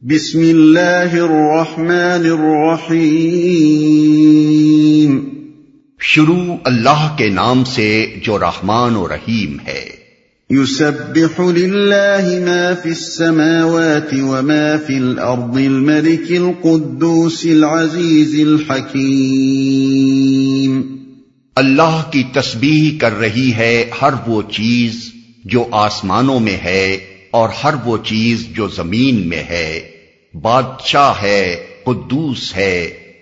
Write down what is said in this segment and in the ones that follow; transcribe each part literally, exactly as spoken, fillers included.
بسم اللہ الرحمن الرحیم۔ شروع اللہ کے نام سے جو رحمان و رحیم ہے۔ یسبح للہ ما فی السماوات وما فی الارض الملک القدوس العزیز الحکیم۔ اللہ کی تسبیح کر رہی ہے ہر وہ چیز جو آسمانوں میں ہے اور ہر وہ چیز جو زمین میں ہے، بادشاہ ہے، قدوس ہے،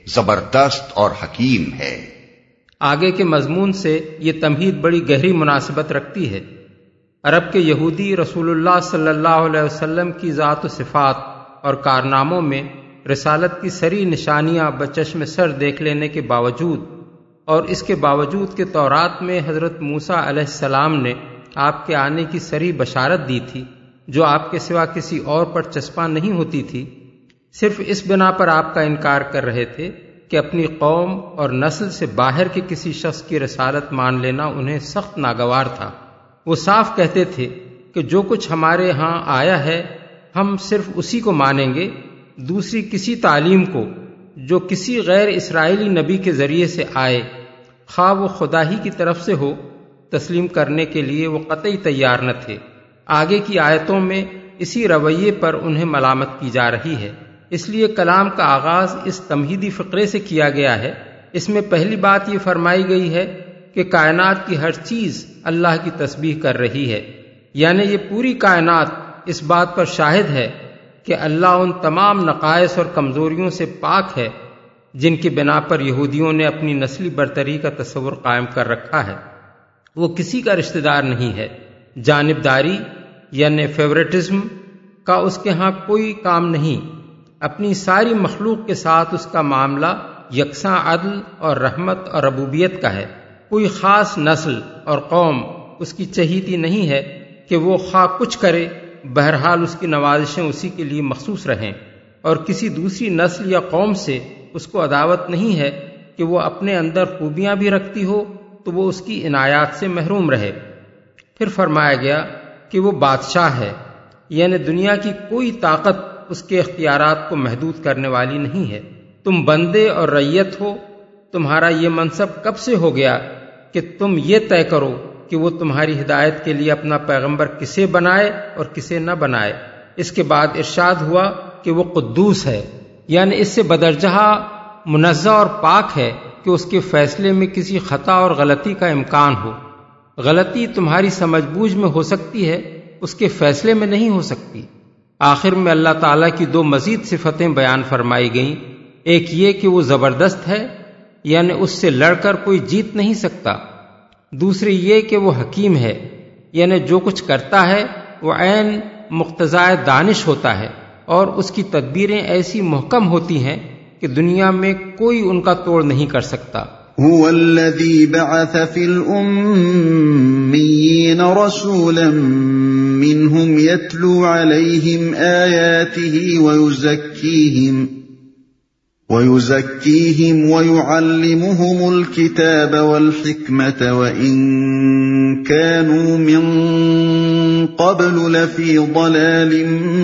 زبردست اور حکیم ہے۔ آگے کے مضمون سے یہ تمہید بڑی گہری مناسبت رکھتی ہے۔ عرب کے یہودی رسول اللہ صلی اللہ علیہ وسلم کی ذات و صفات اور کارناموں میں رسالت کی سری نشانیاں بچشم سر دیکھ لینے کے باوجود، اور اس کے باوجود کہ تورات میں حضرت موسیٰ علیہ السلام نے آپ کے آنے کی سری بشارت دی تھی جو آپ کے سوا کسی اور پر چسپاں نہیں ہوتی تھی، صرف اس بنا پر آپ کا انکار کر رہے تھے کہ اپنی قوم اور نسل سے باہر کے کسی شخص کی رسالت مان لینا انہیں سخت ناگوار تھا۔ وہ صاف کہتے تھے کہ جو کچھ ہمارے ہاں آیا ہے ہم صرف اسی کو مانیں گے، دوسری کسی تعلیم کو جو کسی غیر اسرائیلی نبی کے ذریعے سے آئے، خواہ وہ خدا ہی کی طرف سے ہو، تسلیم کرنے کے لیے وہ قطعی تیار نہ تھے۔ آگے کی آیتوں میں اسی رویے پر انہیں ملامت کی جا رہی ہے، اس لیے کلام کا آغاز اس تمہیدی فقرے سے کیا گیا ہے۔ اس میں پہلی بات یہ فرمائی گئی ہے کہ کائنات کی ہر چیز اللہ کی تسبیح کر رہی ہے، یعنی یہ پوری کائنات اس بات پر شاہد ہے کہ اللہ ان تمام نقائص اور کمزوریوں سے پاک ہے جن کی بنا پر یہودیوں نے اپنی نسلی برتری کا تصور قائم کر رکھا ہے۔ وہ کسی کا رشتہ دار نہیں ہے، جانبداری یعنی فیورٹزم کا اس کے ہاں کوئی کام نہیں، اپنی ساری مخلوق کے ساتھ اس کا معاملہ یکساں عدل اور رحمت اور ربوبیت کا ہے۔ کوئی خاص نسل اور قوم اس کی چہیتی نہیں ہے کہ وہ خواہ کچھ کرے، بہرحال اس کی نوازشیں اسی کے لیے مخصوص رہیں، اور کسی دوسری نسل یا قوم سے اس کو عداوت نہیں ہے کہ وہ اپنے اندر خوبیاں بھی رکھتی ہو تو وہ اس کی عنایات سے محروم رہے۔ پھر فرمایا گیا کہ وہ بادشاہ ہے، یعنی دنیا کی کوئی طاقت اس کے اختیارات کو محدود کرنے والی نہیں ہے۔ تم بندے اور رعیت ہو، تمہارا یہ منصب کب سے ہو گیا کہ تم یہ طے کرو کہ وہ تمہاری ہدایت کے لیے اپنا پیغمبر کسے بنائے اور کسے نہ بنائے۔ اس کے بعد ارشاد ہوا کہ وہ قدوس ہے، یعنی اس سے بدرجہ منزہ اور پاک ہے کہ اس کے فیصلے میں کسی خطا اور غلطی کا امکان ہو۔ غلطی تمہاری سمجھ بوجھ میں ہو سکتی ہے، اس کے فیصلے میں نہیں ہو سکتی۔ آخر میں اللہ تعالیٰ کی دو مزید صفتیں بیان فرمائی گئیں، ایک یہ کہ وہ زبردست ہے، یعنی اس سے لڑ کر کوئی جیت نہیں سکتا، دوسری یہ کہ وہ حکیم ہے، یعنی جو کچھ کرتا ہے وہ عین مقتضائے دانش ہوتا ہے، اور اس کی تدبیریں ایسی محکم ہوتی ہیں کہ دنیا میں کوئی ان کا توڑ نہیں کر سکتا۔ هو الذي بعث في الأميين رسولا منهم يتلو عليهم آياته ويزكيهم ويزكيهم ويعلمهم الكتاب والحكمة وإن كانوا من قبل لفي ضلال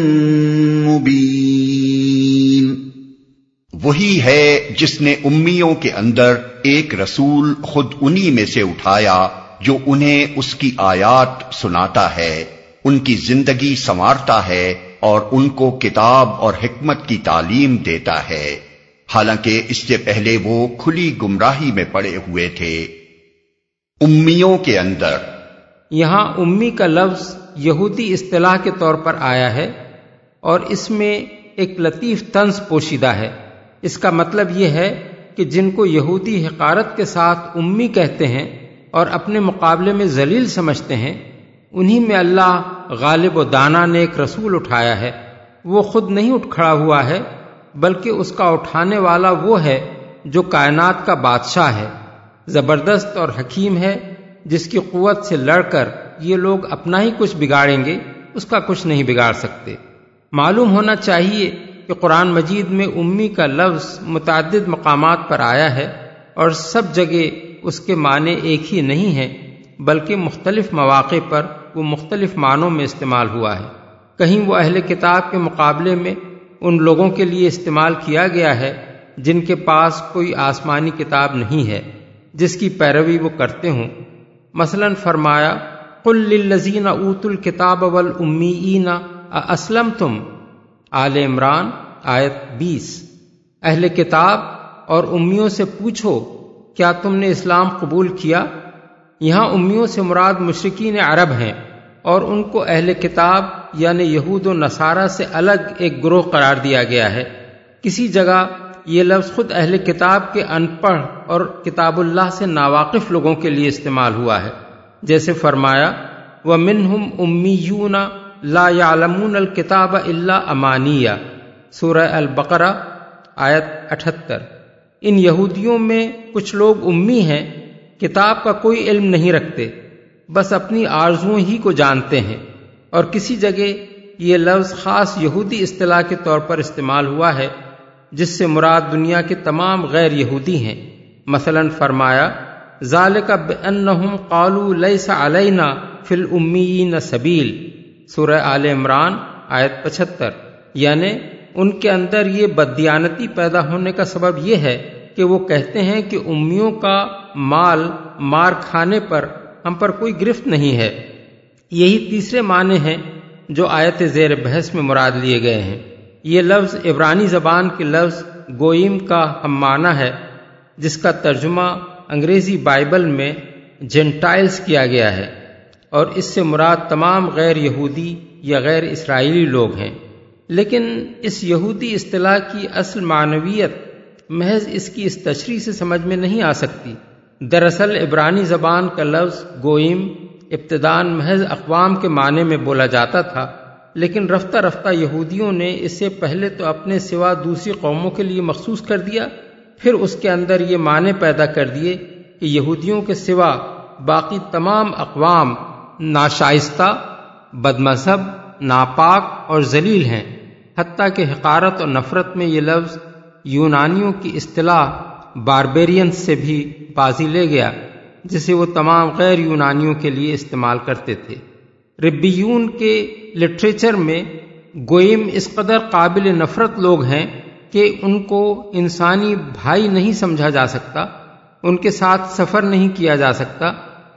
مبين۔ وہی ہے جس نے امیوں کے اندر ایک رسول خود انہی میں سے اٹھایا جو انہیں اس کی آیات سناتا ہے، ان کی زندگی سنوارتا ہے اور ان کو کتاب اور حکمت کی تعلیم دیتا ہے، حالانکہ اس سے پہلے وہ کھلی گمراہی میں پڑے ہوئے تھے۔ امیوں کے اندر یہاں امی کا لفظ یہودی اصطلاح کے طور پر آیا ہے، اور اس میں ایک لطیف طنز پوشیدہ ہے۔ اس کا مطلب یہ ہے کہ جن کو یہودی حقارت کے ساتھ امی کہتے ہیں اور اپنے مقابلے میں ذلیل سمجھتے ہیں، انہی میں اللہ غالب و دانا نے ایک رسول اٹھایا ہے۔ وہ خود نہیں اٹھ کھڑا ہوا ہے، بلکہ اس کا اٹھانے والا وہ ہے جو کائنات کا بادشاہ ہے، زبردست اور حکیم ہے، جس کی قوت سے لڑ کر یہ لوگ اپنا ہی کچھ بگاڑیں گے، اس کا کچھ نہیں بگاڑ سکتے۔ معلوم ہونا چاہیے کہ قرآن مجید میں امی کا لفظ متعدد مقامات پر آیا ہے، اور سب جگہ اس کے معنی ایک ہی نہیں ہیں، بلکہ مختلف مواقع پر وہ مختلف معنوں میں استعمال ہوا ہے۔ کہیں وہ اہل کتاب کے مقابلے میں ان لوگوں کے لیے استعمال کیا گیا ہے جن کے پاس کوئی آسمانی کتاب نہیں ہے جس کی پیروی وہ کرتے ہوں۔ مثلا فرمایا قل للذین اوتوا الکتاب والامیین ااسلمتم، آل عمران آیت بیس۔ اہل کتاب اور امیوں سے پوچھو کیا تم نے اسلام قبول کیا؟ یہاں امیوں سے مراد مشرکین عرب ہیں اور ان کو اہل کتاب یعنی یہود و نصارہ سے الگ ایک گروہ قرار دیا گیا ہے۔ کسی جگہ یہ لفظ خود اہل کتاب کے ان پڑھ اور کتاب اللہ سے ناواقف لوگوں کے لیے استعمال ہوا ہے، جیسے فرمایا وَمِنْهُمْ أُمِّيُّونَ لَا يَعْلَمُونَ الْكِتَابَ إِلَّا أَمَانِيَّ، سورہ البقرہ آیت اٹھہتر۔ ان یہودیوں میں کچھ لوگ امی ہیں، کتاب کا کوئی علم نہیں رکھتے، بس اپنی آرزوؤں ہی کو جانتے ہیں۔ اور کسی جگہ یہ لفظ خاص یہودی اصطلاح کے طور پر استعمال ہوا ہے جس سے مراد دنیا کے تمام غیر یہودی ہیں۔ مثلا فرمایا ذالک بانہم قالوا لیس علینا فی الامیین سبیل، سورہ آل عمران آیت پچہتر۔ یعنی ان کے اندر یہ بددیانتی پیدا ہونے کا سبب یہ ہے کہ وہ کہتے ہیں کہ امیوں کا مال مار کھانے پر ہم پر کوئی گرفت نہیں ہے۔ یہی تیسرے معنی ہیں جو آیت زیر بحث میں مراد لیے گئے ہیں۔ یہ لفظ عبرانی زبان کے لفظ گوئم کا ہم معنی ہے جس کا ترجمہ انگریزی بائبل میں جینٹائلز کیا گیا ہے، اور اس سے مراد تمام غیر یہودی یا غیر اسرائیلی لوگ ہیں۔ لیکن اس یہودی اصطلاح کی اصل معنویت محض اس کی اس تشریح سے سمجھ میں نہیں آ سکتی۔ دراصل عبرانی زبان کا لفظ گوئم ابتداً محض اقوام کے معنی میں بولا جاتا تھا، لیکن رفتہ رفتہ یہودیوں نے اسے پہلے تو اپنے سوا دوسری قوموں کے لیے مخصوص کر دیا، پھر اس کے اندر یہ معنی پیدا کر دیے کہ یہودیوں کے سوا باقی تمام اقوام ناشائستہ، بد مذہب، ناپاک اور ذلیل ہیں۔ حتیٰ کہ حقارت اور نفرت میں یہ لفظ یونانیوں کی اصطلاح باربیرین سے بھی بازی لے گیا جسے وہ تمام غیر یونانیوں کے لیے استعمال کرتے تھے۔ ربیون کے لٹریچر میں گوئم اس قدر قابل نفرت لوگ ہیں کہ ان کو انسانی بھائی نہیں سمجھا جا سکتا، ان کے ساتھ سفر نہیں کیا جا سکتا،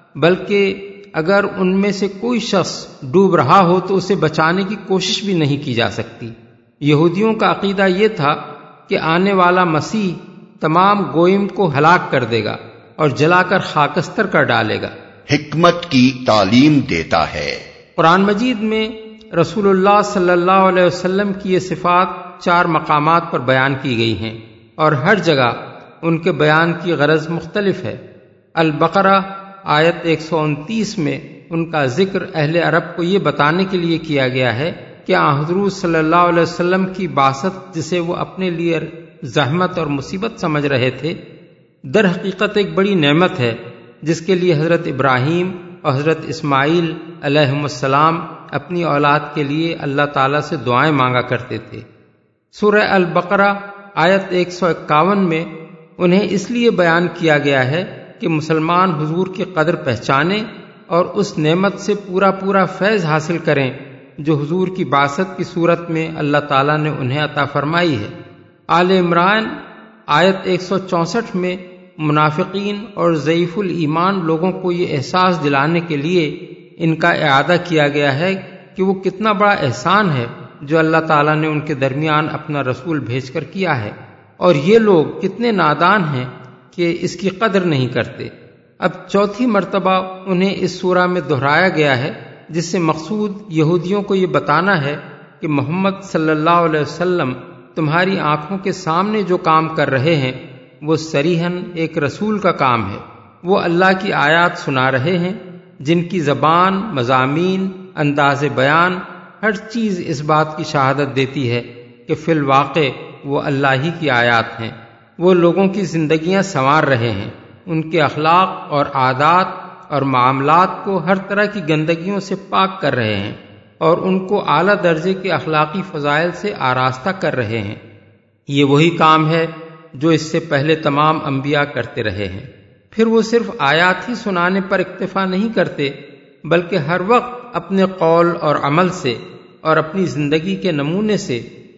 بلکہ اگر ان میں سے کوئی شخص ڈوب رہا ہو تو اسے بچانے کی کوشش بھی نہیں کی جا سکتی۔ یہودیوں کا عقیدہ یہ تھا کہ آنے والا مسیح تمام گوئم کو ہلاک کر دے گا اور جلا کر خاکستر کر ڈالے گا۔ حکمت کی تعلیم دیتا ہے۔ قرآن مجید میں رسول اللہ صلی اللہ علیہ وسلم کی یہ صفات چار مقامات پر بیان کی گئی ہیں، اور ہر جگہ ان کے بیان کی غرض مختلف ہے۔ البقرہ آیت ایک سو انتیس میں ان کا ذکر اہل عرب کو یہ بتانے کے لیے کیا گیا ہے کہ حضور صلی اللہ علیہ وسلم کی بعثت جسے وہ اپنے لیے زحمت اور مصیبت سمجھ رہے تھے، در حقیقت ایک بڑی نعمت ہے جس کے لیے حضرت ابراہیم اور حضرت اسماعیل علیہم السلام اپنی اولاد کے لیے اللہ تعالیٰ سے دعائیں مانگا کرتے تھے۔ سورہ البقرہ آیت ایک سو اکاون میں انہیں اس لیے بیان کیا گیا ہے کہ مسلمان حضور کی قدر پہچانیں اور اس نعمت سے پورا پورا فیض حاصل کریں جو حضور کی بعثت کی صورت میں اللہ تعالیٰ نے انہیں عطا فرمائی ہے۔ آل عمران آیت ایک سو چونسٹھ میں منافقین اور ضعیف الایمان لوگوں کو یہ احساس دلانے کے لیے ان کا اعادہ کیا گیا ہے کہ وہ کتنا بڑا احسان ہے جو اللہ تعالیٰ نے ان کے درمیان اپنا رسول بھیج کر کیا ہے، اور یہ لوگ کتنے نادان ہیں کہ اس کی قدر نہیں کرتے۔ اب چوتھی مرتبہ انہیں اس سورہ میں دہرایا گیا ہے جس سے مقصود یہودیوں کو یہ بتانا ہے کہ محمد صلی اللہ علیہ وسلم تمہاری آنکھوں کے سامنے جو کام کر رہے ہیں وہ صریحاً ایک رسول کا کام ہے۔ وہ اللہ کی آیات سنا رہے ہیں جن کی زبان، مضامین، انداز بیان، ہر چیز اس بات کی شہادت دیتی ہے کہ فی الواقع وہ اللہ ہی کی آیات ہیں۔ وہ لوگوں کی زندگیاں سنوار رہے ہیں، ان کے اخلاق اور عادات اور معاملات کو ہر طرح کی گندگیوں سے پاک کر رہے ہیں اور ان کو اعلیٰ درجے کے اخلاقی فضائل سے آراستہ کر رہے ہیں۔ یہ وہی کام ہے جو اس سے پہلے تمام انبیاء کرتے رہے ہیں۔ پھر وہ صرف آیات ہی سنانے پر اکتفا نہیں کرتے بلکہ ہر وقت اپنے قول اور عمل سے اور اپنی زندگی کے نمونے سے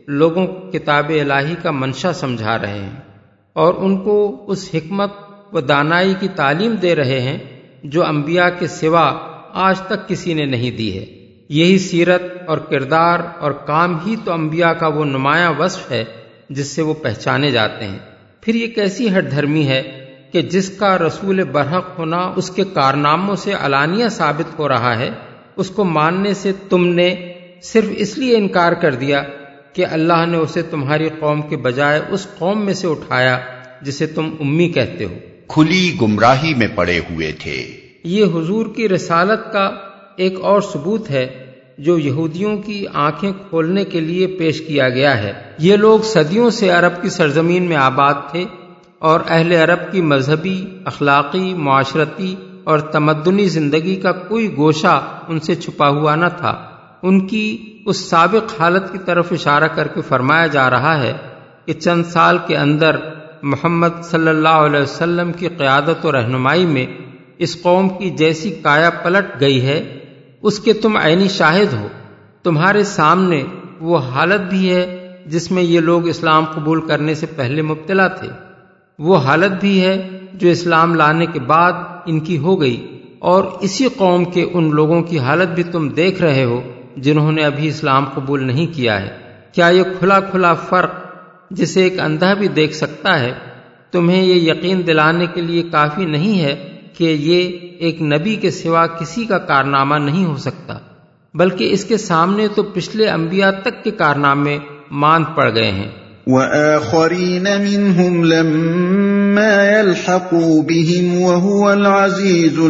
لوگوں کو کتاب الہی کا منشا سمجھا رہے ہیں اور ان کو اس حکمت و دانائی کی تعلیم دے رہے ہیں جو انبیاء کے سوا آج تک کسی نے نہیں دی ہے۔ یہی سیرت اور کردار اور کام ہی تو انبیاء کا وہ نمایاں وصف ہے جس سے وہ پہچانے جاتے ہیں۔ پھر یہ کیسی ہٹ دھرمی ہے کہ جس کا رسول برحق ہونا اس کے کارناموں سے علانیہ ثابت ہو رہا ہے، اس کو ماننے سے تم نے صرف اس لیے انکار کر دیا کہ اللہ نے اسے تمہاری قوم کے بجائے اس قوم میں سے اٹھایا جسے تم امی کہتے ہو۔ کھلی گمراہی میں پڑے ہوئے تھے۔ یہ حضور کی رسالت کا ایک اور ثبوت ہے جو یہودیوں کی آنکھیں کھولنے کے لیے پیش کیا گیا ہے۔ یہ لوگ صدیوں سے عرب کی سرزمین میں آباد تھے اور اہل عرب کی مذہبی، اخلاقی، معاشرتی اور تمدنی زندگی کا کوئی گوشہ ان سے چھپا ہوا نہ تھا۔ ان کی اس سابق حالت کی طرف اشارہ کر کے فرمایا جا رہا ہے کہ چند سال کے اندر محمد صلی اللہ علیہ وسلم کی قیادت و رہنمائی میں اس قوم کی جیسی کایا پلٹ گئی ہے اس کے تم عینی شاہد ہو۔ تمہارے سامنے وہ حالت بھی ہے جس میں یہ لوگ اسلام قبول کرنے سے پہلے مبتلا تھے، وہ حالت بھی ہے جو اسلام لانے کے بعد ان کی ہو گئی، اور اسی قوم کے ان لوگوں کی حالت بھی تم دیکھ رہے ہو جنہوں نے ابھی اسلام قبول نہیں کیا ہے۔ کیا یہ کھلا کھلا فرق جسے ایک اندھا بھی دیکھ سکتا ہے تمہیں یہ یقین دلانے کے لیے کافی نہیں ہے کہ یہ ایک نبی کے سوا کسی کا کارنامہ نہیں ہو سکتا، بلکہ اس کے سامنے تو پچھلے انبیاء تک کے کارنامے ماند پڑ گئے ہیں۔ وَآخَرِينَ مِنْهُمْ لَمَّا يَلْحَقُوا بِهِمْ وَهُوَ الْعَزِيزُ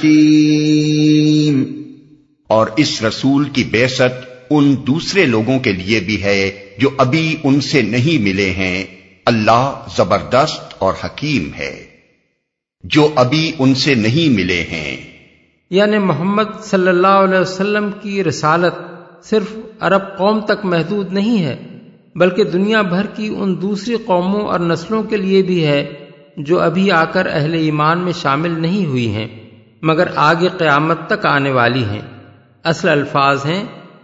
الْحَكِيمُ۔ اور اس رسول کی بعثت ان دوسرے لوگوں کے لیے بھی ہے جو ابھی ان سے نہیں ملے ہیں۔ اللہ زبردست اور حکیم ہے۔ جو ابھی ان سے نہیں ملے ہیں، یعنی محمد صلی اللہ علیہ وسلم کی رسالت صرف عرب قوم تک محدود نہیں ہے، بلکہ دنیا بھر کی ان دوسری قوموں اور نسلوں کے لیے بھی ہے جو ابھی آ کر اہل ایمان میں شامل نہیں ہوئی ہیں مگر آگے قیامت تک آنے والی ہیں۔ اصل الفاظ ہیں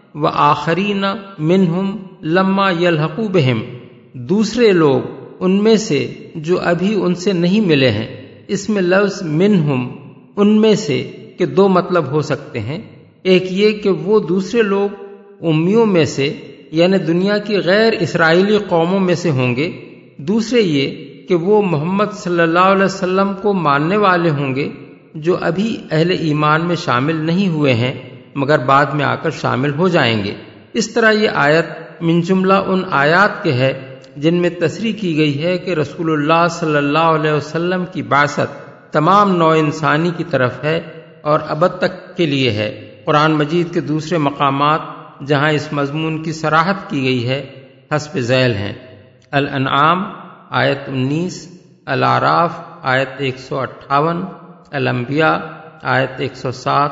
وآخرین منہم لما یلحقوا بہم، دوسرے لوگ ان میں سے جو ابھی ان سے نہیں ملے ہیں۔ اس میں لفظ منہم ان میں سے کے دو مطلب ہو سکتے ہیں، ایک یہ کہ وہ دوسرے لوگ امیوں میں سے یعنی دنیا کی غیر اسرائیلی قوموں میں سے ہوں گے، دوسرے یہ کہ وہ محمد صلی اللہ علیہ وسلم کو ماننے والے ہوں گے جو ابھی اہل ایمان میں شامل نہیں ہوئے ہیں مگر بعد میں آ کر شامل ہو جائیں گے۔ اس طرح یہ آیت من جملہ ان آیات کے ہے جن میں تصریح کی گئی ہے کہ رسول اللہ صلی اللہ علیہ وسلم کی بعثت تمام نوع انسانی کی طرف ہے اور ابد تک کے لیے ہے۔ قرآن مجید کے دوسرے مقامات جہاں اس مضمون کی صراحت کی گئی ہے حسب ذیل ہیں۔ الانعام آیت انیس، الاعراف آیت ایک سو اٹھاون، الانبیاء آیت ایک سو سات،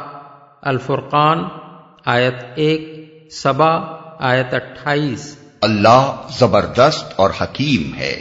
الفرقان آیت ایک، سبا آیت اٹھائیس۔ اللہ زبردست اور حکیم ہے،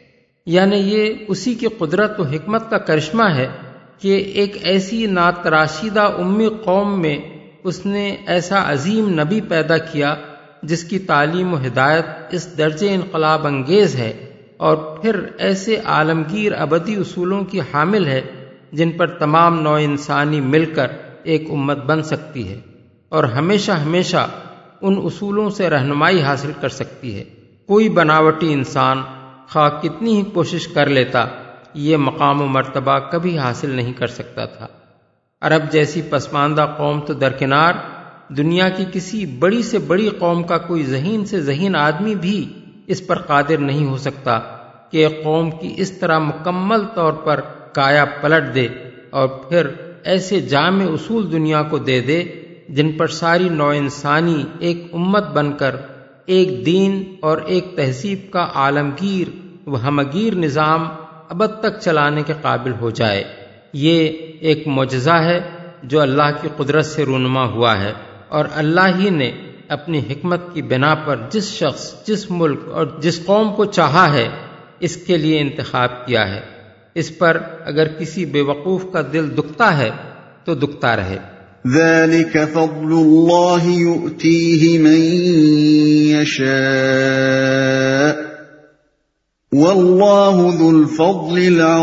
یعنی یہ اسی کی قدرت و حکمت کا کرشمہ ہے کہ ایک ایسی ناتراشیدہ امی قوم میں اس نے ایسا عظیم نبی پیدا کیا جس کی تعلیم و ہدایت اس درجے انقلاب انگیز ہے اور پھر ایسے عالمگیر ابدی اصولوں کی حامل ہے جن پر تمام نوع انسانی مل کر ایک امت بن سکتی ہے اور ہمیشہ ہمیشہ ان اصولوں سے رہنمائی حاصل کر سکتی ہے۔ کوئی بناوٹی انسان خواہ کتنی ہی کوشش کر لیتا یہ مقام و مرتبہ کبھی حاصل نہیں کر سکتا تھا۔ عرب جیسی پسماندہ قوم تو درکنار، دنیا کی کسی بڑی سے بڑی قوم کا کوئی ذہین سے ذہین آدمی بھی اس پر قادر نہیں ہو سکتا کہ ایک قوم کی اس طرح مکمل طور پر کایا پلٹ دے اور پھر ایسے جامع اصول دنیا کو دے دے جن پر ساری نوع انسانی ایک امت بن کر ایک دین اور ایک تہذیب کا عالمگیر و ہمگیر نظام ابد تک چلانے کے قابل ہو جائے۔ یہ ایک معجزہ ہے جو اللہ کی قدرت سے رونما ہوا ہے اور اللہ ہی نے اپنی حکمت کی بنا پر جس شخص، جس ملک اور جس قوم کو چاہا ہے اس کے لیے انتخاب کیا ہے۔ اس پر اگر کسی بے وقوف کا دل دکھتا ہے تو دکھتا رہے۔ ذلك فضل الله يؤتيه من يشاء والله ذو الفضل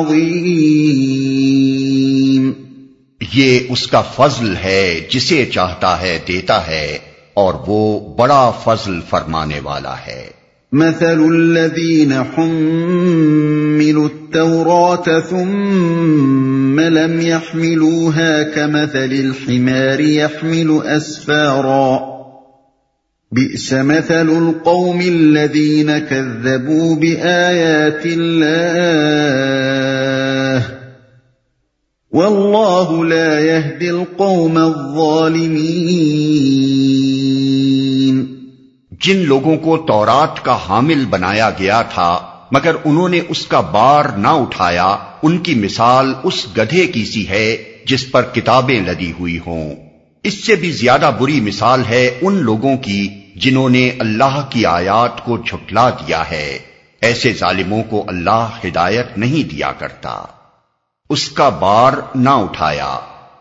العظيم۔ یہ اس کا فضل ہے، جسے چاہتا ہے دیتا ہے، اور وہ بڑا فضل فرمانے والا ہے۔ مثل الذين حملوا التوراة ثم لم يحملوها كمثل الحمار يحمل أسفارا بئس مثل القوم الذين كذبوا بآيات الله والله لا يهدي القوم الظالمين۔ جن لوگوں کو تورات کا حامل بنایا گیا تھا مگر انہوں نے اس کا بار نہ اٹھایا، ان کی مثال اس گدھے کی سی ہے جس پر کتابیں لدی ہوئی ہوں۔ اس سے بھی زیادہ بری مثال ہے ان لوگوں کی جنہوں نے اللہ کی آیات کو جھٹلا دیا ہے۔ ایسے ظالموں کو اللہ ہدایت نہیں دیا کرتا۔ اس کا بار نہ اٹھایا۔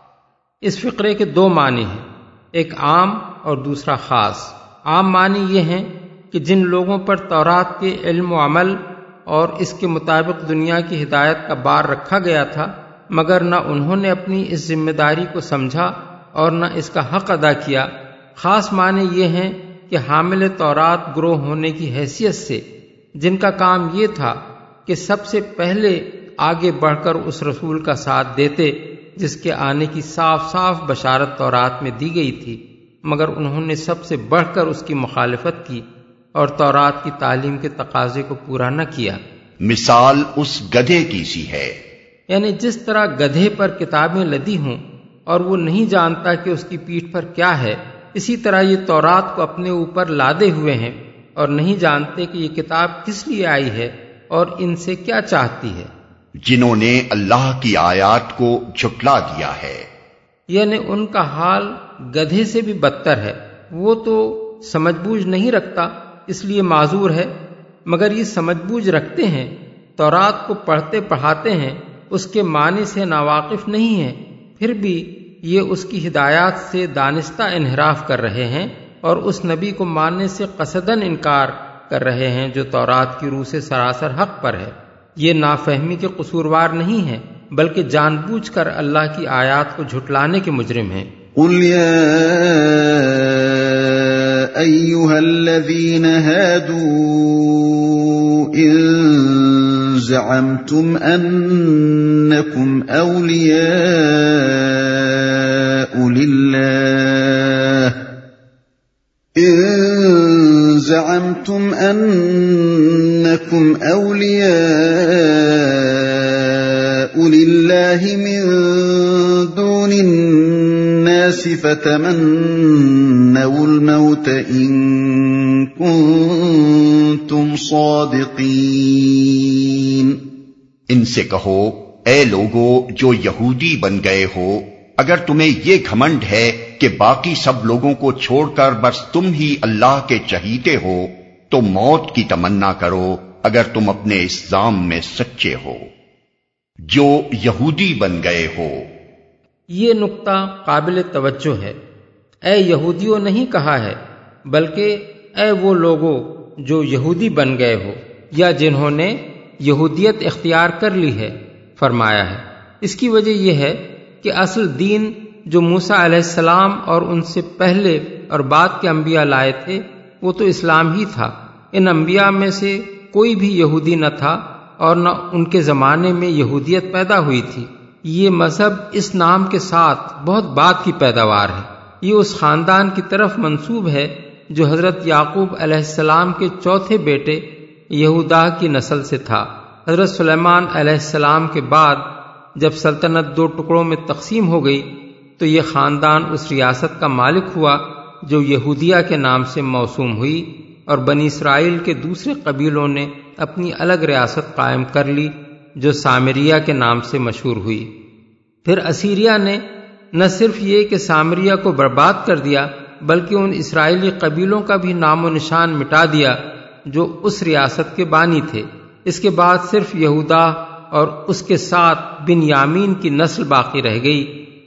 اس فقرے کے دو معنی ہیں، ایک عام اور دوسرا خاص۔ عام معنی یہ ہیں کہ جن لوگوں پر تورات کے علم و عمل اور اس کے مطابق دنیا کی ہدایت کا بار رکھا گیا تھا مگر نہ انہوں نے اپنی اس ذمہ داری کو سمجھا اور نہ اس کا حق ادا کیا۔ خاص معنی یہ ہیں کہ حامل تورات گروہ ہونے کی حیثیت سے جن کا کام یہ تھا کہ سب سے پہلے آگے بڑھ کر اس رسول کا ساتھ دیتے جس کے آنے کی صاف صاف بشارت تورات میں دی گئی تھی، مگر انہوں نے سب سے بڑھ کر اس کی مخالفت کی اور تورات کی تعلیم کے تقاضے کو پورا نہ کیا۔ مثال اس گدھے کی سی ہے، یعنی جس طرح گدھے پر کتابیں لدی ہوں اور وہ نہیں جانتا کہ اس کی پیٹھ پر کیا ہے، اسی طرح یہ تورات کو اپنے اوپر لادے ہوئے ہیں اور نہیں جانتے کہ یہ کتاب کس لیے آئی ہے اور ان سے کیا چاہتی ہے۔ جنہوں نے اللہ کی آیات کو جھٹلا دیا ہے، یعنی ان کا حال گدھے سے بھی بدتر ہے۔ وہ تو سمجھ بوجھ نہیں رکھتا اس لیے معذور ہے، مگر یہ سمجھ بوجھ رکھتے ہیں، تورات کو پڑھتے پڑھاتے ہیں، اس کے معنی سے ناواقف نہیں ہیں، پھر بھی یہ اس کی ہدایات سے دانستہ انحراف کر رہے ہیں اور اس نبی کو ماننے سے قصدن انکار کر رہے ہیں جو تورات کی روح سے سراسر حق پر ہے۔ یہ نافہمی کے قصوروار نہیں ہیں بلکہ جان بوجھ کر اللہ کی آیات کو جھٹلانے کے مجرم ہیں۔ قل يا أيها الذين هادوا إن زعمتم أنكم أولياء لله إن زعمتم أنكم أولياء لله من دون الناس فتمنوا الموت إن كنتم صادقين۔ ان سے کہو اے لوگو جو یہودی بن گئے ہو، اگر تمہیں یہ گھمنڈ ہے کہ باقی سب لوگوں کو چھوڑ کر بس تم ہی اللہ کے چہیتے ہو تو موت کی تمنا کرو اگر تم اپنے الزام میں سچے ہو۔ جو یہودی بن گئے ہو، یہ نقطہ قابل توجہ ہے۔ اے یہودیوں نہیں کہا ہے بلکہ اے وہ لوگوں جو یہودی بن گئے ہو یا جنہوں نے یہودیت اختیار کر لی ہے فرمایا ہے۔ اس کی وجہ یہ ہے کہ اصل دین جو موسیٰ علیہ السلام اور ان سے پہلے اور بعد کے انبیاء لائے تھے وہ تو اسلام ہی تھا۔ ان انبیاء میں سے کوئی بھی یہودی نہ تھا اور نہ ان کے زمانے میں یہودیت پیدا ہوئی تھی۔ یہ مذہب اس نام کے ساتھ بہت بعد کی پیداوار ہے۔ یہ اس خاندان کی طرف منسوب ہے جو حضرت یعقوب علیہ السلام کے چوتھے بیٹے یہودا کی نسل سے تھا۔ حضرت سلیمان علیہ السلام کے بعد جب سلطنت دو ٹکڑوں میں تقسیم ہو گئی تو یہ خاندان اس ریاست کا مالک ہوا جو یہودیہ کے نام سے موسوم ہوئی، اور بنی اسرائیل کے دوسرے قبیلوں نے اپنی الگ ریاست قائم کر لی جو سامریہ کے نام سے مشہور ہوئی۔ پھر اسیریا نے نہ صرف یہ کہ سامریہ کو برباد کر دیا بلکہ ان اسرائیلی قبیلوں کا بھی نام و نشان مٹا دیا جو اس ریاست کے بانی تھے۔ اس کے بعد صرف یہودا اور اس کے ساتھ بن یامین کی نسل باقی رہ گئی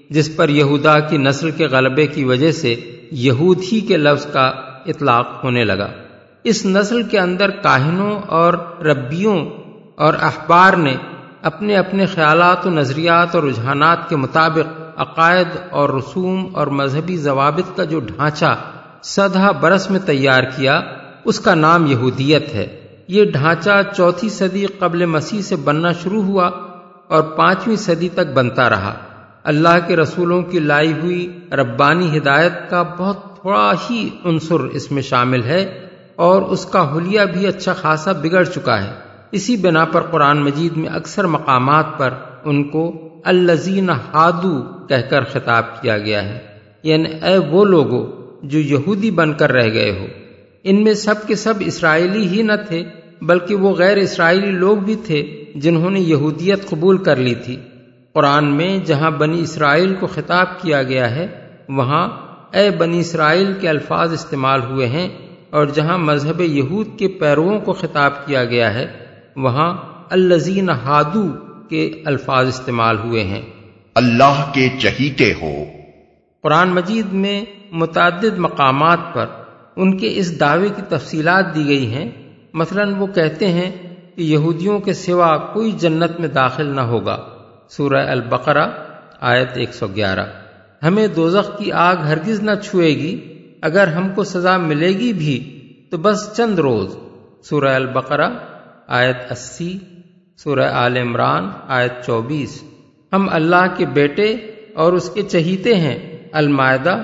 جس پر یہودا کی نسل کے غلبے کی وجہ سے یہود ہی کے لفظ کا اطلاق ہونے لگا۔ اس نسل کے اندر کاہنوں اور ربیوں اور احبار نے اپنے اپنے خیالات و نظریات اور رجحانات کے مطابق عقائد اور رسوم اور مذہبی ضوابط کا جو ڈھانچہ سدہ برس میں تیار کیا، اس کا نام یہودیت ہے۔ یہ ڈھانچہ چوتھی صدی قبل مسیح سے بننا شروع ہوا اور پانچویں صدی تک بنتا رہا۔ اللہ کے رسولوں کی لائی ہوئی ربانی ہدایت کا بہت تھوڑا ہی عنصر اس میں شامل ہے اور اس کا حلیہ بھی اچھا خاصا بگڑ چکا ہے۔ اسی بنا پر قرآن مجید میں اکثر مقامات پر ان کو الذین ہادو کہہ کر خطاب کیا گیا ہے، یعنی اے وہ لوگو جو یہودی بن کر رہ گئے ہو۔ ان میں سب کے سب اسرائیلی ہی نہ تھے، بلکہ وہ غیر اسرائیلی لوگ بھی تھے جنہوں نے یہودیت قبول کر لی تھی۔ قرآن میں جہاں بنی اسرائیل کو خطاب کیا گیا ہے وہاں اے بنی اسرائیل کے الفاظ استعمال ہوئے ہیں، اور جہاں مذہب یہود کے پیرووں کو خطاب کیا گیا ہے وہاں الذین ہادو کے الفاظ استعمال ہوئے ہیں۔ اللہ کے چہیتے ہو۔ قرآن مجید میں متعدد مقامات پر ان کے اس دعوے کی تفصیلات دی گئی ہیں۔ مثلاً وہ کہتے ہیں کہ یہودیوں کے سوا کوئی جنت میں داخل نہ ہوگا، سورہ البقرہ آیت ایک سو گیارہ۔ ہمیں دوزخ کی آگ ہرگز نہ چھوئے گی، اگر ہم کو سزا ملے گی بھی تو بس چند روز، سورہ البقرہ آیت اسی، سورہ آل عمران آیت چوبیس۔ ہم اللہ کے بیٹے اور اس کے چہیتے ہیں، المائدہ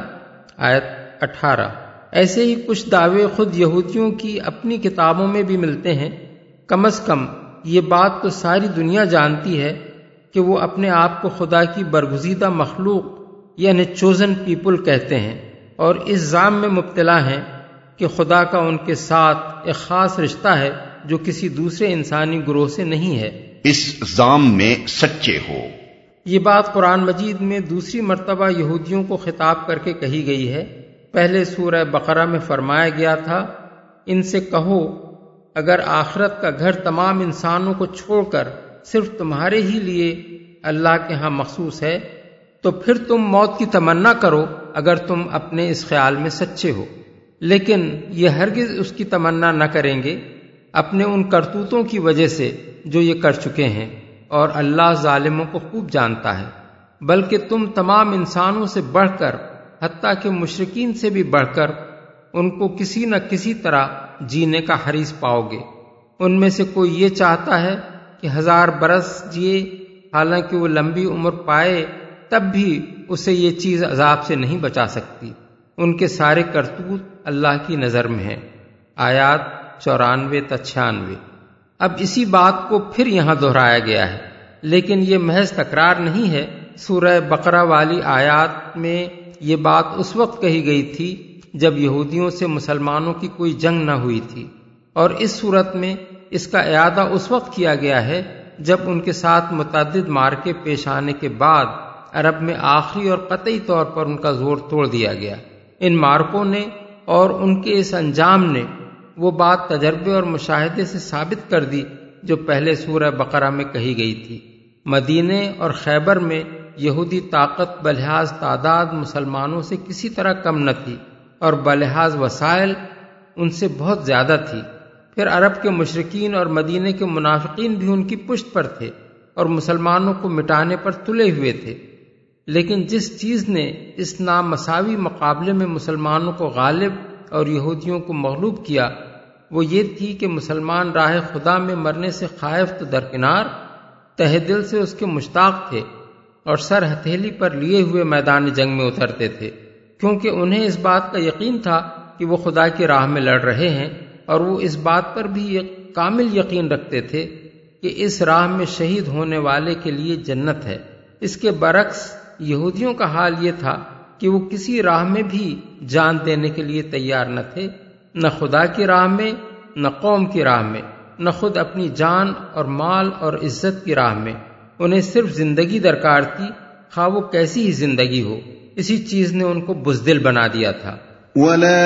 آیت اٹھارہ۔ ایسے ہی کچھ دعوے خود یہودیوں کی اپنی کتابوں میں بھی ملتے ہیں۔ کم از کم یہ بات تو ساری دنیا جانتی ہے کہ وہ اپنے آپ کو خدا کی برگزیدہ مخلوق یعنی چوزن پیپل کہتے ہیں، اور اس ظام میں مبتلا ہیں کہ خدا کا ان کے ساتھ ایک خاص رشتہ ہے جو کسی دوسرے انسانی گروہ سے نہیں ہے۔ اس ظام میں سچے ہو۔ یہ بات قرآن مجید میں دوسری مرتبہ یہودیوں کو خطاب کر کے کہی گئی ہے۔ پہلے سورہ بقرہ میں فرمایا گیا تھا، ان سے کہو اگر آخرت کا گھر تمام انسانوں کو چھوڑ کر صرف تمہارے ہی لیے اللہ کے ہاں مخصوص ہے تو پھر تم موت کی تمنا کرو اگر تم اپنے اس خیال میں سچے ہو، لیکن یہ ہرگز اس کی تمنا نہ کریں گے اپنے ان کرتوتوں کی وجہ سے جو یہ کر چکے ہیں، اور اللہ ظالموں کو خوب جانتا ہے۔ بلکہ تم تمام انسانوں سے بڑھ کر، حتیٰ کہ مشرکین سے بھی بڑھ کر، ان کو کسی نہ کسی طرح جینے کا حریص پاؤ گے۔ ان میں سے کوئی یہ چاہتا ہے کہ ہزار برس جیے، حالانکہ وہ لمبی عمر پائے تب بھی اسے یہ چیز عذاب سے نہیں بچا سکتی۔ ان کے سارے کرتوت اللہ کی نظر میں ہیں۔ آیات چورانوے تا چھیانوے۔ اب اسی بات کو پھر یہاں دہرایا گیا ہے، لیکن یہ محض تکرار نہیں ہے۔ سورہ بقرہ والی آیات میں یہ بات اس وقت کہی گئی تھی جب یہودیوں سے مسلمانوں کی کوئی جنگ نہ ہوئی تھی، اور اس صورت میں اس کا اعادہ اس وقت کیا گیا ہے جب ان کے ساتھ متعدد مارکے پیش آنے کے بعد عرب میں آخری اور قطعی طور پر ان کا زور توڑ دیا گیا۔ ان مارکوں نے اور ان کے اس انجام نے وہ بات تجربے اور مشاہدے سے ثابت کر دی جو پہلے سورہ بقرہ میں کہی گئی تھی۔ مدینے اور خیبر میں یہودی طاقت بلحاظ تعداد مسلمانوں سے کسی طرح کم نہ تھی، اور بلحاظ وسائل ان سے بہت زیادہ تھی۔ پھر عرب کے مشرکین اور مدینے کے منافقین بھی ان کی پشت پر تھے اور مسلمانوں کو مٹانے پر تلے ہوئے تھے۔ لیکن جس چیز نے اس نامساوی مقابلے میں مسلمانوں کو غالب اور یہودیوں کو مغلوب کیا وہ یہ تھی کہ مسلمان راہ خدا میں مرنے سے خائف تو درکنار، تہ دل سے اس کے مشتاق تھے اور سر ہتھیلی پر لیے ہوئے میدان جنگ میں اترتے تھے، کیونکہ انہیں اس بات کا یقین تھا کہ وہ خدا کی راہ میں لڑ رہے ہیں، اور وہ اس بات پر بھی ایک کامل یقین رکھتے تھے کہ اس راہ میں شہید ہونے والے کے لیے جنت ہے۔ اس کے برعکس یہودیوں کا حال یہ تھا کہ وہ کسی راہ میں بھی جان دینے کے لیے تیار نہ تھے، نہ خدا کی راہ میں، نہ قوم کی راہ میں، نہ خود اپنی جان اور مال اور عزت کی راہ میں۔ انہیں صرف زندگی درکار تھی، خواہ وہ کیسی ہی زندگی ہو۔ اسی چیز نے ان کو بزدل بنا دیا تھا۔ وَلَا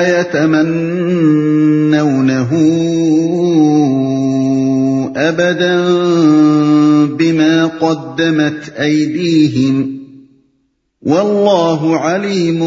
يَتَمَنَّوْنَهُ أَبَدًا بِمَا قَدَّمَتْ أَيْدِيهِمْ واللہ علیم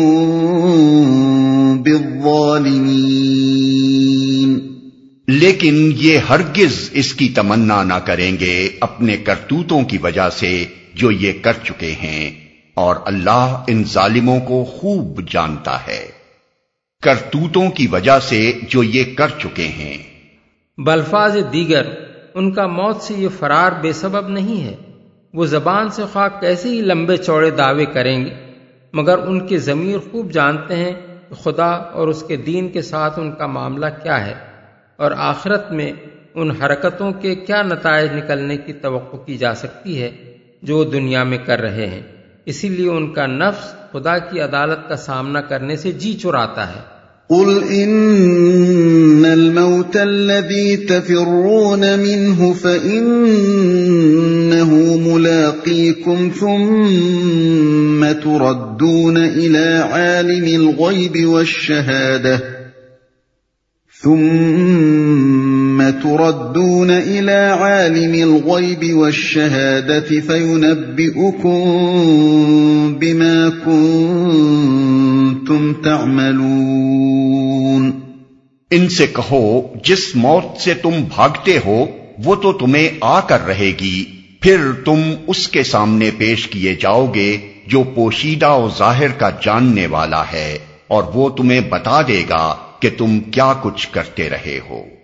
بالظالمین۔ لیکن یہ ہرگز اس کی تمنا نہ کریں گے اپنے کرتوتوں کی وجہ سے جو یہ کر چکے ہیں، اور اللہ ان ظالموں کو خوب جانتا ہے۔ کرتوتوں کی وجہ سے جو یہ کر چکے ہیں۔ بالفاظ دیگر ان کا موت سے یہ فرار بے سبب نہیں ہے۔ وہ زبان سے خواہ کیسے ہی لمبے چوڑے دعوے کریں گے، مگر ان کے ضمیر خوب جانتے ہیں کہ خدا اور اس کے دین کے ساتھ ان کا معاملہ کیا ہے، اور آخرت میں ان حرکتوں کے کیا نتائج نکلنے کی توقع کی جا سکتی ہے جو وہ دنیا میں کر رہے ہیں۔ اسی لیے ان کا نفس خدا کی عدالت کا سامنا کرنے سے جی چراتا ہے۔ قل ان الموت الذي تفرون منه فإنه ملاقيكم ثم تردون إلى عالم الغيب والشهادة ثم تردون إلى عالم الغيب والشهادة فينبئكم بما كنتم تعملون۔ ان سے کہو جس موت سے تم بھاگتے ہو وہ تو تمہیں آ کر رہے گی، پھر تم اس کے سامنے پیش کیے جاؤ گے جو پوشیدہ و ظاہر کا جاننے والا ہے، اور وہ تمہیں بتا دے گا کہ تم کیا کچھ کرتے رہے ہو۔